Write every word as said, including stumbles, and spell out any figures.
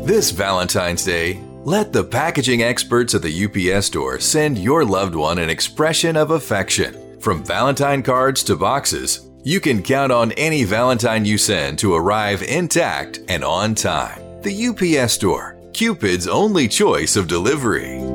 This Valentine's Day, let the packaging experts at the U P S Store send your loved one an expression of affection. From Valentine cards to boxes, you can count on any Valentine you send to arrive intact and on time. The U P S Store, Cupid's only choice of delivery.